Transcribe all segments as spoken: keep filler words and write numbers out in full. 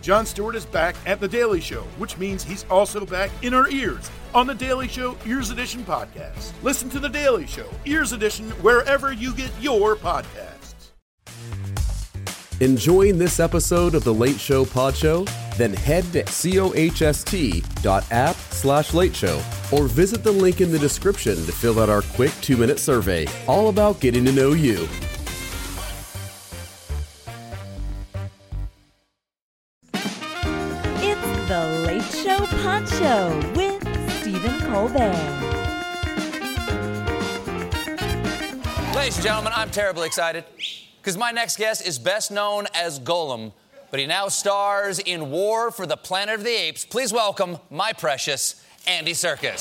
Jon Stewart is back at The Daily Show, which means he's also back in our ears on The Daily Show Ears Edition podcast. Listen to The Daily Show Ears Edition wherever you get your podcasts. Enjoying this episode of The Late Show Pod Show? Then head to coast.app slash late show or visit the link in the description to fill out our quick two-minute survey, all about getting to know you. It's The Late Show Pod Show with Stephen Colbert. Ladies and gentlemen, I'm terribly excited because my next guest is best known as Gollum, but he now stars in War for the Planet of the Apes. Please welcome my precious Andy Serkis.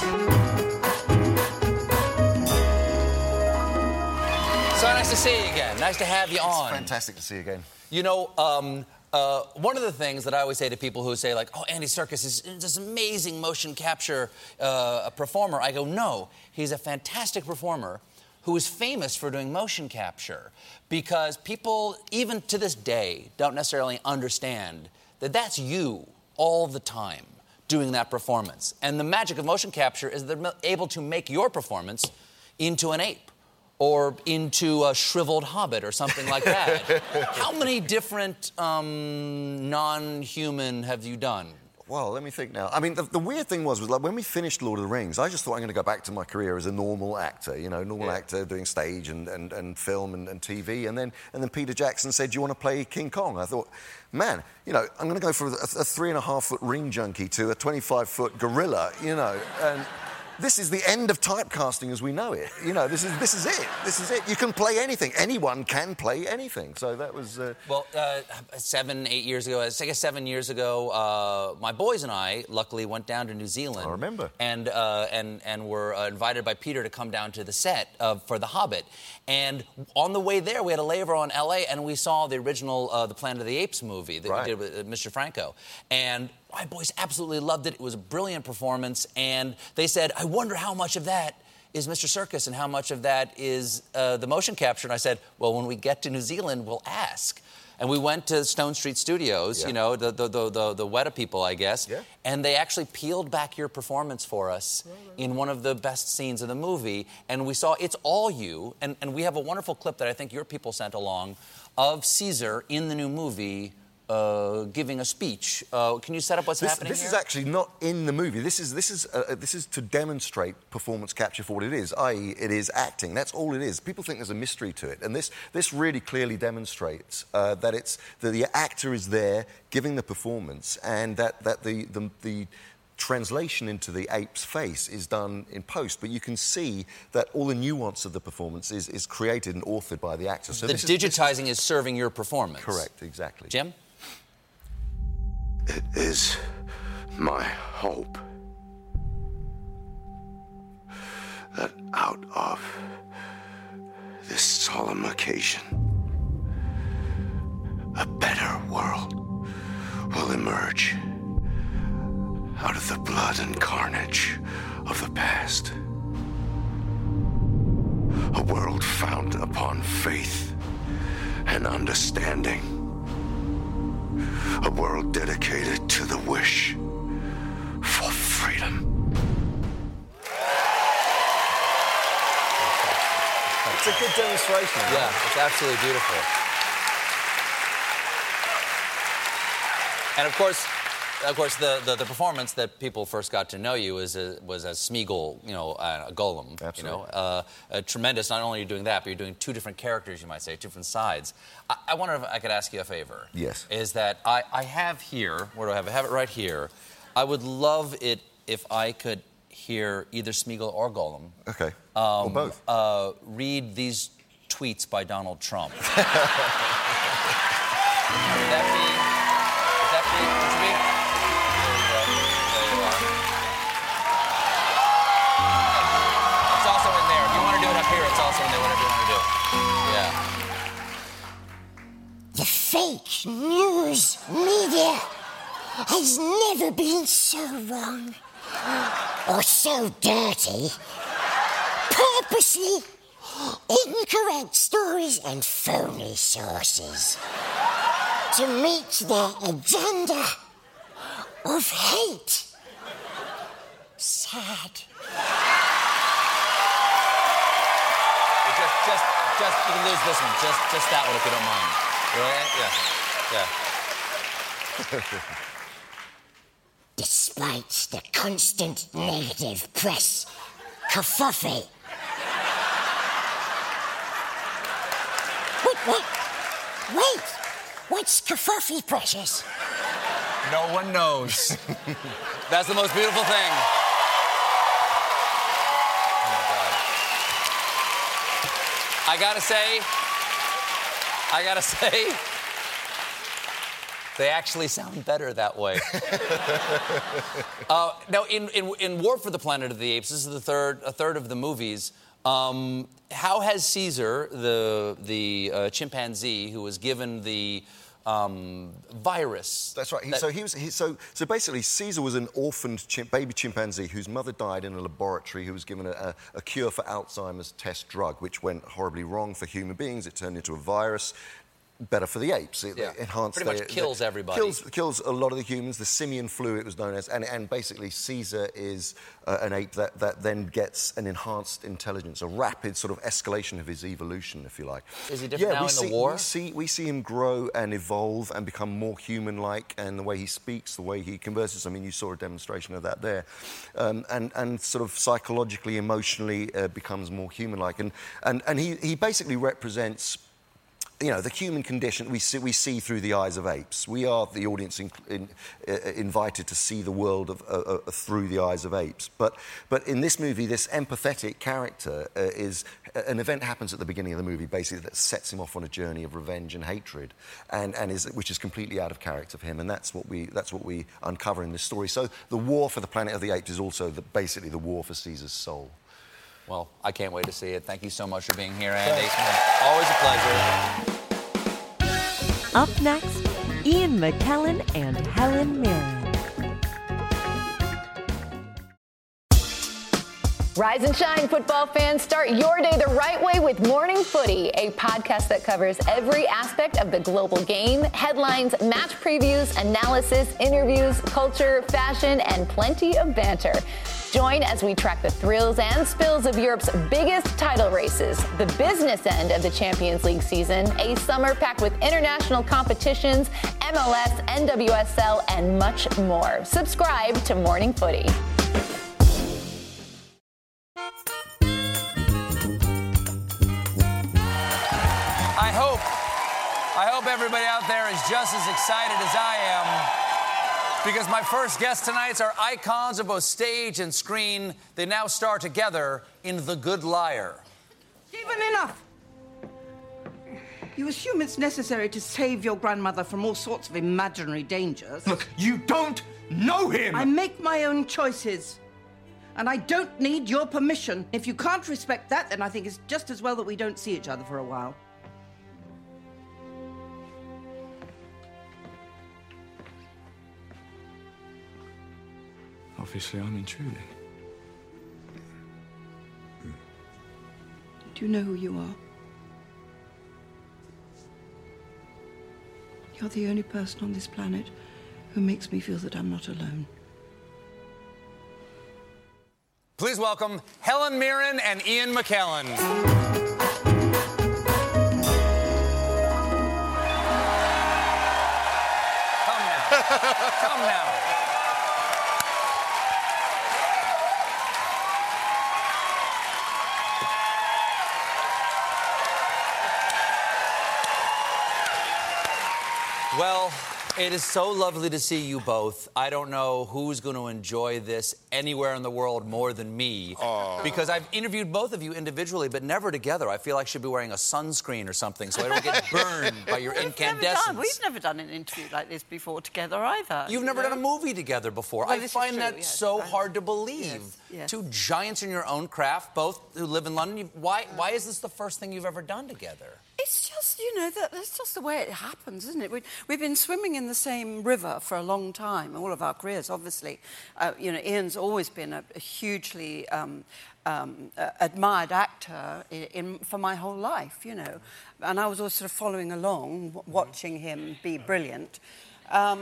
So nice to see you again. Nice to have you on. It's fantastic to see you again. You know, um, uh, one of the things that I always say to people who say, like, oh, Andy Serkis is this amazing motion capture uh, performer, I go, no, he's a fantastic performer who is famous for doing motion capture, because people, even to this day, don't necessarily understand that that's you all the time doing that performance. And the magic of motion capture is they're able to make your performance into an ape or into a shriveled hobbit or something like that. How many different um, non-human have you done? Well, let me think now. I mean, the, the weird thing was, was like when we finished Lord of the Rings, I just thought I'm going to go back to my career as a normal actor, you know, normal yeah. actor doing stage and, and, and film and, and T V. And then and then Peter Jackson said, do you want to play King Kong? I thought, man, you know, I'm going to go from a, a three and a half foot ring junkie to a twenty-five foot gorilla, you know, and this is the end of typecasting as we know it. You know, this is this is it. This is it. You can play anything. Anyone can play anything. So that was... Uh... Well, uh, seven, eight years ago, I guess seven years ago, uh, my boys and I luckily went down to New Zealand. I remember. And uh, and and were uh, invited by Peter to come down to the set uh, for The Hobbit. And on the way there, we had a layover on L A, and we saw the original uh, The Planet of the Apes movie that right. we did with uh, Mister Franco. And my boys absolutely loved it. It was a brilliant performance. And they said, I wonder how much of that is Mister Serkis and how much of that is uh, the motion capture. And I said, well, when we get to New Zealand, we'll ask. And we went to Stone Street Studios, yeah. you know, the the, the, the, the Weta people, I guess. Yeah. And they actually peeled back your performance for us right, right. in one of the best scenes of the movie. And we saw it's all you. And, and we have a wonderful clip that I think your people sent along of Caesar in the new movie Uh, giving a speech. Uh, can you set up what's this, happening this here? This is actually not in the movie. This is this is uh, this is to demonstrate performance capture for what it is, that is, it is acting. That's all it is. People think there's a mystery to it, and this this really clearly demonstrates uh, that it's that the actor is there giving the performance, and that that the the, the translation into the ape's face is done in post, but you can see that all the nuance of the performance is, is created and authored by the actor. So the this digitizing is, is, is serving your performance. Correct, exactly. Jim? It is my hope that out of this solemn occasion, a better world will emerge out of the blood and carnage of the past. A world founded upon faith and understanding. A world dedicated to the wish for freedom. It's a good demonstration. Yeah, right? It's absolutely beautiful. And of course, Of course, the, the, the performance that people first got to know you is a, was as Smeagol, you know, uh, a Gollum. Absolutely. You know, uh, uh, tremendous. Not only are you doing that, but you're doing two different characters, you might say, different sides. I, I wonder if I could ask you a favor. Yes. Is that I, I have here, where do I have it? I have it right here. I would love it if I could hear either Smeagol or Gollum. Okay. Um, or both. Uh, read these tweets by Donald Trump. Would that be... Would that be... Would you be... It's also in there, whatever you want to do. Yeah. The fake news media has never been so wrong or so dirty. Purposely incorrect stories and phony sources. to meet their agenda of hate. Sad. Just, just, just, you can lose this one. Just, just that one if you don't mind. Really? Yeah. Yeah. Despite the constant negative press, kerfuffle. Wait, wait, wait. What's kerfuffle, Precious? No one knows. That's the most beautiful thing. Oh, my God. I gotta say, I gotta say, they actually sound better that way. uh, now, in, in, in War for the Planet of the Apes, this is the third, a third of the movies. Um, how has Caesar, the, the uh, chimpanzee who was given the um, virus... That's right. He, that... So he was. He, so so basically, Caesar was an orphaned chimp, baby chimpanzee whose mother died in a laboratory. Who was given a, a, a cure for Alzheimer's test drug, which went horribly wrong for human beings. It turned into a virus. Better for the apes. It yeah. enhanced Pretty much their, kills their, everybody. Kills, kills a lot of the humans. The simian flu, it was known as. And, and basically, Caesar is uh, an ape that, that then gets an enhanced intelligence, a rapid sort of escalation of his evolution, if you like. Is he different yeah, now we in see, the war? We see, we see him grow and evolve and become more human-like, and the way he speaks, the way he converses. I mean, you saw a demonstration of that there. Um, and, and sort of psychologically, emotionally uh, becomes more human-like. And, and, and he, he basically represents... You know, the human condition we see, we see through the eyes of apes. We are, the audience, in, in, uh, invited to see the world of, uh, uh, through the eyes of apes. But, but in this movie, this empathetic character uh, is... Uh, an event happens at the beginning of the movie, basically, that sets him off on a journey of revenge and hatred, and, and is, which is completely out of character for him, and that's what we, that's what we uncover in this story. So the war for the Planet of the Apes is also the, basically the war for Caesar's soul. Well, I can't wait to see it. Thank you so much for being here, Andy. Always a pleasure. Up next, Ian McKellen and Helen Mirren. Rise and shine, football fans. Start your day the right way with Morning Footy, a podcast that covers every aspect of the global game, headlines, match previews, analysis, interviews, culture, fashion, and plenty of banter. Join as we track the thrills and spills of Europe's biggest title races, the business end of the Champions League season, a summer packed with international competitions, M L S, N W S L, and much more. Subscribe to Morning Footy. I hope, I hope everybody out there is just as excited as I am, because my first guests tonight are icons of both stage and screen. They now star together in The Good Liar. Stephen, enough! You assume it's necessary to save your grandmother from all sorts of imaginary dangers. Look, you don't know him! I make my own choices. And I don't need your permission. If you can't respect that, then I think it's just as well that we don't see each other for a while. Obviously, I'm intruding. Do you know who you are? You're the only person on this planet who makes me feel that I'm not alone. Please welcome Helen Mirren and Ian McKellen. Come now. Come now. Well, it is so lovely to see you both. I don't know who's going to enjoy this anywhere in the world more than me. Aww. Because I've interviewed both of you individually, but never together. I feel like I should be wearing a sunscreen or something so I don't get burned by your We've incandescence. Never done, we've never done an interview like this before together either. You've never know? done a movie together before. Well, I this is find true, that yes. so I- hard to believe. Yes, yes. Two giants in your own craft, both who live in London. You, why, why is this the first thing you've ever done together? It's just, you know, that, that's just the way it happens, isn't it? We, we've been swimming in the same river for a long time, all of our careers, obviously. Uh, you know, Ian's always been a, a hugely um, um, uh, admired actor in, in, for my whole life, you know. And I was always sort of following along, w- watching him be brilliant. Um,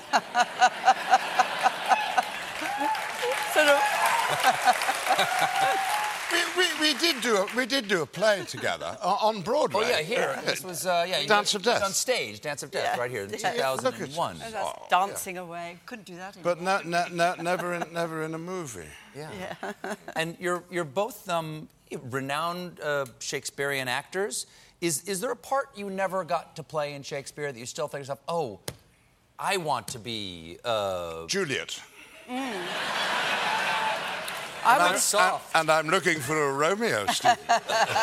sort of... We, we, we did do a we did do a play together uh, on Broadway. Oh yeah, here. This was uh, yeah. Dance of Death. It was on stage, Dance of Death, Yeah. right here in Yeah. two thousand one. And that's Oh, dancing away. Couldn't do that But anymore. ne- ne- ne- never in never in a movie. Yeah. Yeah. And you're you're both um, renowned uh, Shakespearean actors. Is is there a part you never got to play in Shakespeare that you still think to yourself, oh, I want to be uh... Juliet. Mm. And I I'm, was soft. and, and I'm looking for a Romeo, Stephen. It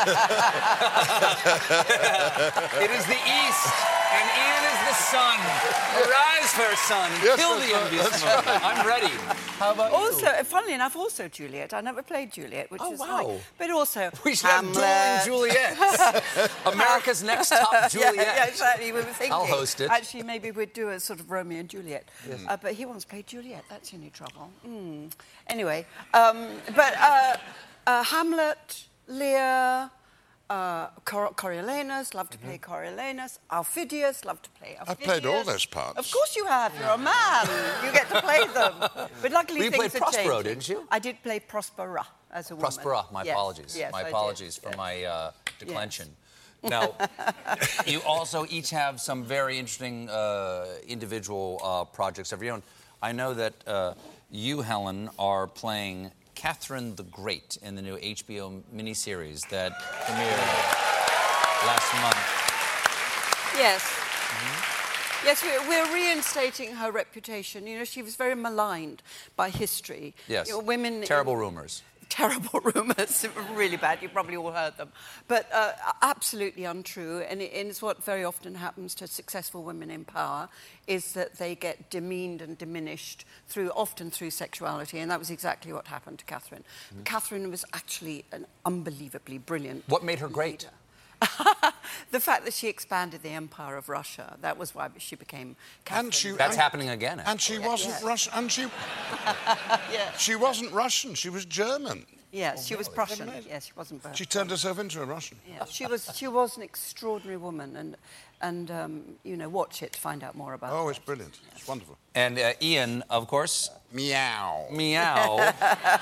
is the east, and Ian is the sun. Arise, fair sun, and Yes, kill that's the right, envious that's moon. right. I'm ready. How about Also, you? uh, funnily enough, also Juliet. I never played Juliet, which Oh, is wow. like... But also We should Hamlet. have dueling Juliets. America's next top Juliet. Yeah, yeah, exactly. We were thinking. I'll host it. Actually, maybe we'd do a sort of Romeo and Juliet. Uh, but he wants to play Juliet. That's any trouble. Mm. Anyway, um, but uh, uh, Hamlet, Lear, uh, Cor- Coriolanus, love to play Coriolanus. Aufidius, love to play Aufidius. I've played all those parts. Of course you have. You're a man. You get to play them. But luckily You things played are Prospero, changing. didn't you? I did play Prospera as a woman. Prospera, my Yes, apologies. yes, my I did. apologies for Yes. my uh, declension. Now, you also each have some very interesting uh, individual uh, projects of your own. I know that uh, you, Helen, are playing Catherine the Great in the new H B O miniseries that premiered last month. Yes. Mm-hmm. Yes, we're, we're reinstating her reputation. You know, she was very maligned by history. Yes. You know, women. Terrible rumours. Terrible rumours, really bad. You've probably all heard them, but uh, absolutely untrue. And, it, and it's what very often happens to successful women in power, is that they get demeaned and diminished through, often through sexuality, and that was exactly what happened to Catherine. Mm-hmm. Catherine was actually an unbelievably brilliant. What made her great? The fact that she expanded the empire of Russia. That was why she became Catherine. And she, That's and, happening again. Actually. And she Yeah, wasn't yes. Russian. And she, Yeah. she wasn't Russian. She was German. Yes, she was Prussian. Yes, she wasn't. She turned herself into a Russian. Yeah, she was. She was an extraordinary woman, and and um, you know, watch it to find out more about. Oh, her. it's brilliant. It's wonderful. And uh, Ian, of course. Meow. Meow.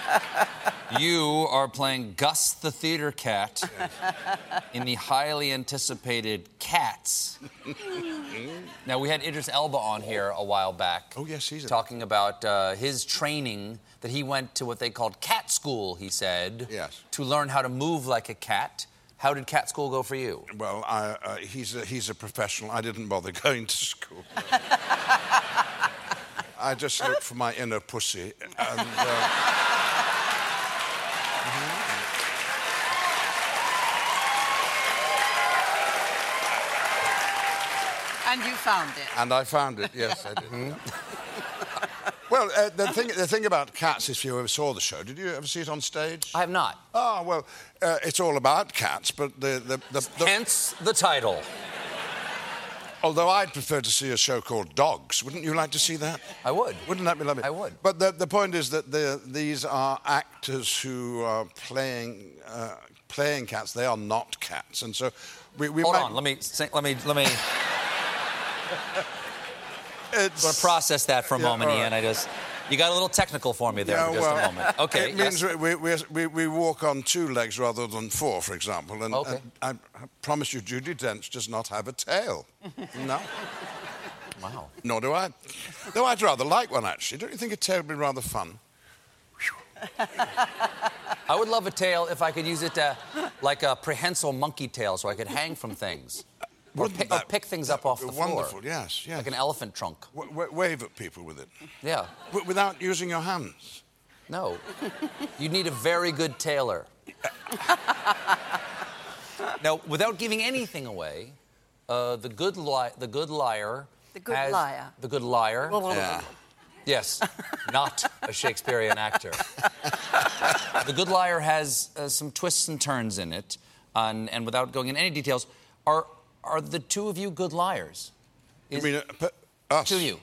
You are playing Gus the theater cat in the highly anticipated Cats. Now, we had Idris Elba on here a while back. Oh, yes, he's a- talking about uh, his training, that he went to what they called cat school, he said. Yes. To learn how to move like a cat. How did cat school go for you? Well, I, uh, he's, a, he's a professional. I didn't bother going to school. I just looked for my inner pussy. And, uh, And you found it. and I found it, yes, I did. Well, uh, the, thing, the thing about Cats, if you ever saw the show, did you ever see it on stage? I have not. Oh, well, uh, it's all about cats, but the... the, the, the Hence the title. Although I'd prefer to see a show called Dogs. Wouldn't you like to see that? I would. Wouldn't that be lovely? I would. But the, the point is that the, these are actors who are playing uh, playing cats. They are not cats, and so we. we Hold might, on. Let me. Sing, let me. Let me. It's, I'm going to process that for a Yeah, moment, all right. Ian. I just. You got a little technical for me there Yeah, for just well, a moment. Okay. It yes. means we, we, we, we walk on two legs rather than four, for example. And, Okay. and I, I promise you, Judi Dench does not have a tail. No. Wow. Nor do I. Though I'd rather like one, actually. Don't you think a tail would be rather fun? I would love a tail if I could use it to, like a prehensile monkey tail, so I could hang from things. Or, Wouldn't pick, or that- pick things up off the floor. Wonderful, yes, yes. Like an elephant trunk. W- w- wave at people with it. Yeah. W- without using your hands. No. You need a very good tailor. Now, without giving anything away, uh, the good li- the good liar. The Good has- Liar. The good liar. Yeah. Yes, not a Shakespearean actor. The Good Liar has uh, some twists and turns in it, and, and without going into any details, Are are the two of you good liars? Is, you mean uh, us? To you.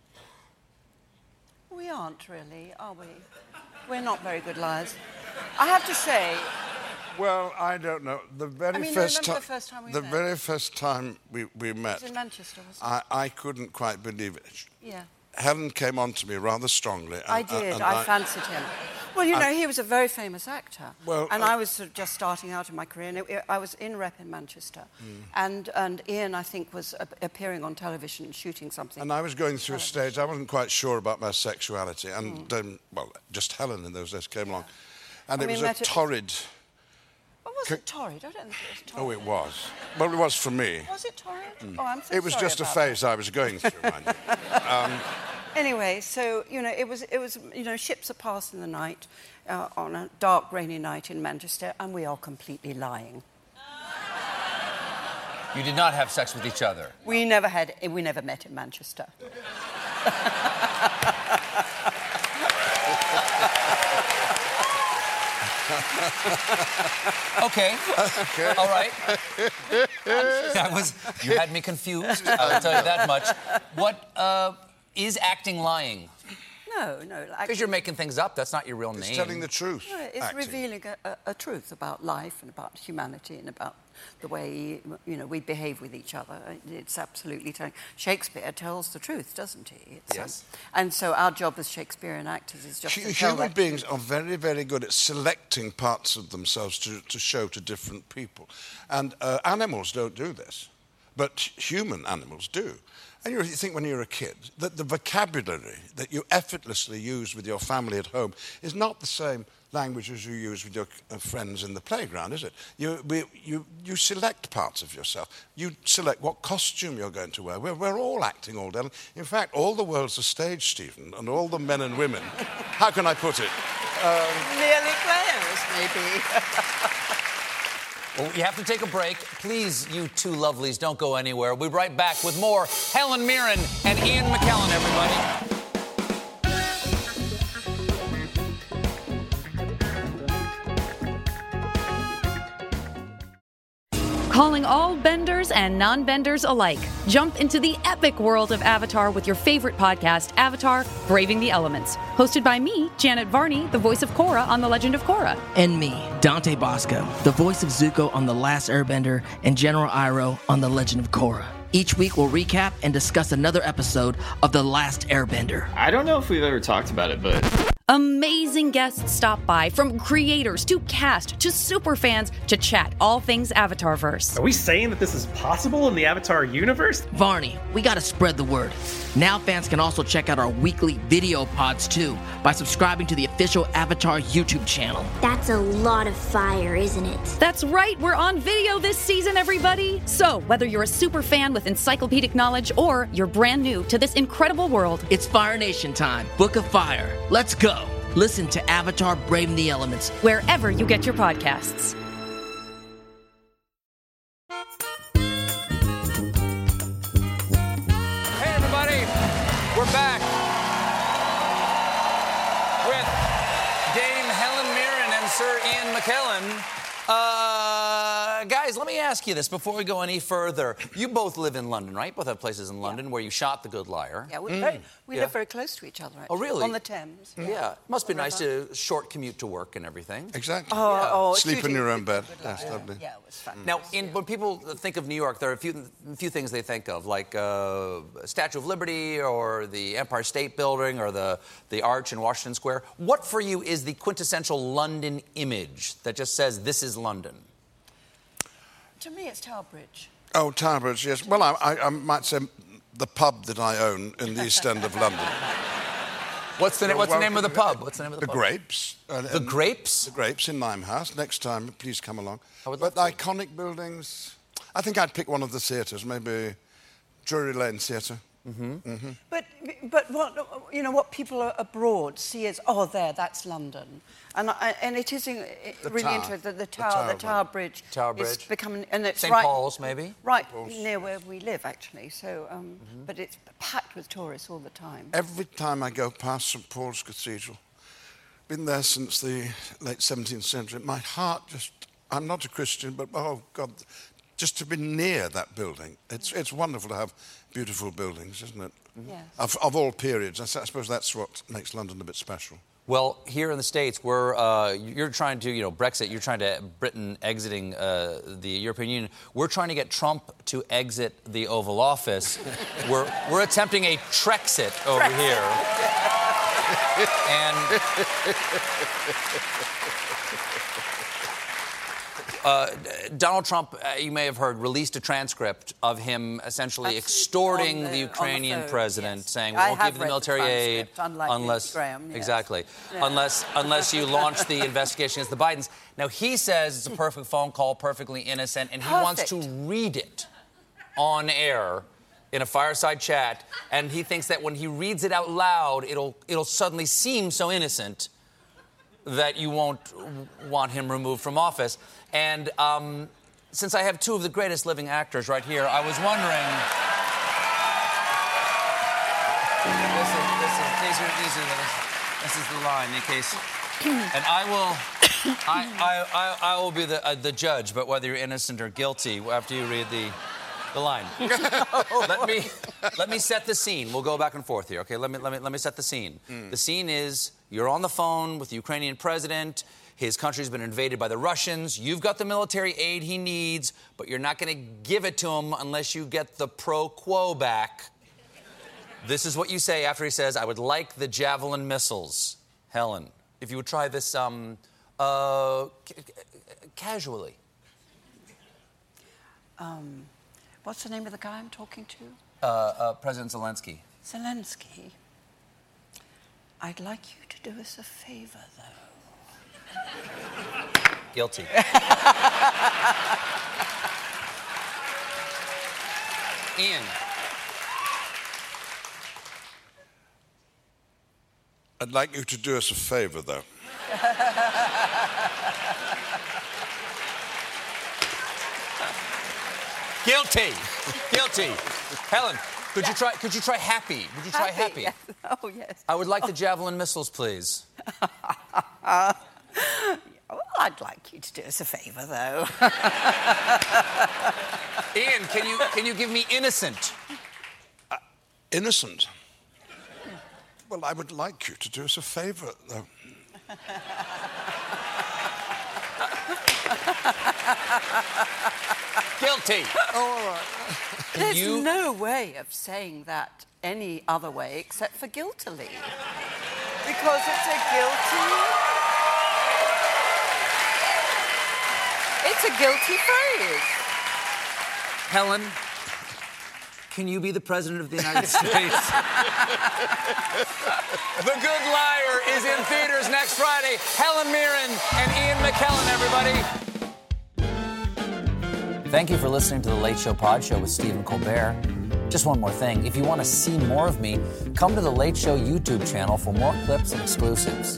We aren't really, are we? We're not very good liars. I have to say... Well, I don't know. The very I mean, first time... time... the first time we The met? very first time we, we met... It was in Manchester, wasn't it? I, I couldn't quite believe it. Yeah. Helen came on to me rather strongly. And, I did. and I, I fancied him. Well, you know, I, he was a very famous actor. Well, and uh, I was sort of just starting out in my career. And it, I was in rep in Manchester. Mm. And, and Ian, I think, was a, appearing on television and shooting something. And I was going through television. a stage. I wasn't quite sure about my sexuality. And, mm. um, well, just Helen in those days came yeah. along. And I it mean, was a torrid... What was it torrid? I don't think it was torrid. Oh, it was. Well, it was for me. Was it torrid? Mm. Oh, I'm so It was sorry just a about phase that. I was going through, mind you. Um, Anyway, so, you know, it was, it was, you know, ships are passed in the night uh, on a dark, rainy night in Manchester, and we are completely lying. You did not have sex with each other? We never had, we never met in Manchester. Okay. Okay. All right. That was, you had me confused, I'll tell you that much. What, uh... Is acting lying? No, no. Because you're making things up. That's not your real it's name. It's telling the truth. No, it's acting. revealing a, a, a truth about life and about humanity and about the way, you know, we behave with each other. It's absolutely telling. Shakespeare tells the truth, doesn't he? It's, yes. Um, and so our job as Shakespearean actors is just H- to tell Human that beings truth. are very, very good at selecting parts of themselves to, to show to different people. And uh, animals don't do this, but human animals do. And you think when you're a kid that the vocabulary that you effortlessly use with your family at home is not the same language as you use with your uh, friends in the playground, is it? You, we, you, you select parts of yourself. You select what costume you're going to wear. We're, we're all acting all day. In fact, all the world's a stage, Stephen, and all the men and women, how can I put it? Um, Merely players, maybe. Well, you have to take a break. Please, you two lovelies, don't go anywhere. We'll be right back with more Helen Mirren and Ian McKellen, everybody. Calling all benders and non-benders alike. Jump into the epic world of Avatar with your favorite podcast, Avatar: Braving the Elements. Hosted by me, Janet Varney, the voice of Korra on The Legend of Korra. And me, Dante Bosco, the voice of Zuko on The Last Airbender and General Iroh on The Legend of Korra. Each week we'll recap and discuss another episode of The Last Airbender. I don't know if we've ever talked about it, but... Amazing guests stop by, from creators to cast to super fans to chat all things Avatarverse. Are we saying that this is possible in the Avatar universe? Varney, we gotta spread the word. Now fans can also check out our weekly video pods too by subscribing to the official Avatar YouTube channel. That's a lot of fire, isn't it? That's right, we're on video this season, everybody. So whether you're a super fan with encyclopedic knowledge or you're brand new to this incredible world, it's Fire Nation time. Book of Fire. Let's go. Listen to Avatar: Braving the Elements wherever you get your podcasts. Hey, everybody. We're back with Dame Helen Mirren and Sir Ian McKellen. Uh, guys, let me ask you this before we go any further. You both live in London, right? Both have places in London yeah. where you shot The Good Liar. Yeah, we, mm. very, we yeah. live very close to each other, actually. Oh, really? On the Thames. Yeah. yeah. It must be nice to short commute to work and everything. Exactly. Oh, yeah. oh, Sleep in your own bed. That's yeah. lovely. Yeah, it was fun. Now, in, when people think of New York, there are a few, a few things they think of, like uh, Statue of Liberty or the Empire State Building or the, the Arch in Washington Square. What for you is the quintessential London image that just says, this is London? To me, it's Tower Bridge. Oh, Tower Bridge, yes. Well, I, I, I might say the pub that I own in the East End of London. What's the, what's well, the name of the pub? What's the name of the, the pub? Grapes. Uh, the Grapes? The Grapes in Limehouse. Next time, please come along. But the iconic buildings... I think I'd pick one of the theatres, maybe Drury Lane Theatre. Mm-hmm. Mm-hmm. But but what you know what people abroad see as oh there that's London, and I, and it is in, really tower. interesting that the the Tower Tower, the Tower Bridge Tower Bridge is becoming and it's Saint right, Paul's maybe right Paul's. near where we live actually. So um, Mm-hmm. but it's packed with tourists all the time. Every time I go past Saint Paul's Cathedral, been there since the late seventeenth century, my heart just... I'm not a Christian, but oh God, just to be near that building. It's it's wonderful to have beautiful buildings, isn't it? Yes. Of, of all periods. I suppose that's what makes London a bit special. Well, here in the States, we're, uh, you're trying to, you know, Brexit, you're trying to, Britain exiting uh, the European Union. We're trying to get Trump to exit the Oval Office. we're, we're attempting a Trexit over Trexit. here. and... Uh, Donald Trump, uh, you may have heard, released a transcript of him essentially Absolutely. extorting the, the Ukrainian the president, yes. saying, we won't give the military aid unless, Graham, yes. exactly, yeah. unless, unless you launch the investigation against the Bidens. Now, he says it's a perfect phone call, perfectly innocent, and he Perfect. wants to read it on air in a fireside chat, and he thinks that when he reads it out loud, it'll, it'll suddenly seem so innocent that you won't want him removed from office. And um, since I have two of the greatest living actors right here, I was wondering... this, is, this, is, these are, these are the, this is the line, in case... And I will... I, I, I, I will be the, uh, the judge, but whether you're innocent or guilty, after you read the, the line. let, me, let me set the scene. We'll go back and forth here, okay? Let me, let me, let me set the scene. Mm. The scene is you're on the phone with the Ukrainian president. His country's been invaded by the Russians. You've got the military aid he needs, but you're not going to give it to him unless you get the pro quo back. This is what you say after he says, I would like the Javelin missiles. Helen, if you would try this um, uh, ca- casually. Um, what's the name of the guy I'm talking to? Uh, uh, President Zelensky. Zelensky. I'd like you to do us a favor, though. Guilty. Ian. I'd like you to do us a favor, though. Guilty. Guilty. Helen, could you try? Could you try happy? Would you try happy? happy? Yes. Oh yes. I would like oh. the Javelin missiles, please. uh, well, I'd like you to do us a favor, though. Ian, can you can you give me innocent? Uh, innocent. Well, I would like you to do us a favor, though. Guilty. Oh, all right. There's you... no way of saying that any other way except for guiltily. Because it's a guilty... It's a guilty phrase. Helen, can you be the President of the United States? The Good Liar is in theaters next Friday. Helen Mirren and Ian McKellen, everybody. Thank you for listening to The Late Show Pod Show with Stephen Colbert. Just one more thing. If you want to see more of me, come to The Late Show YouTube channel for more clips and exclusives.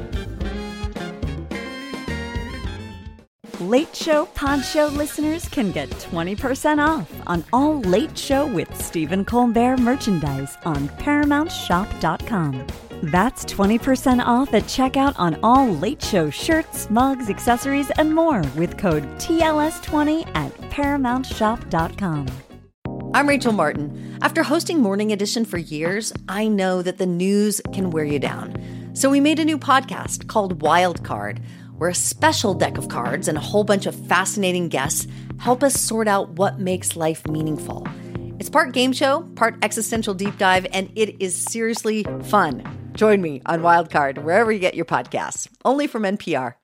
Late Show Pod Show listeners can get twenty percent off on all Late Show with Stephen Colbert merchandise on paramount shop dot com. That's twenty percent off at checkout on all Late Show shirts, mugs, accessories, and more with code T L S twenty at paramount shop dot com. I'm Rachel Martin. After hosting Morning Edition for years, I know that the news can wear you down. So we made a new podcast called Wild Card, where a special deck of cards and a whole bunch of fascinating guests help us sort out what makes life meaningful. It's part game show, part existential deep dive, and it is seriously fun. Join me on Wild Card wherever you get your podcasts, only from N P R.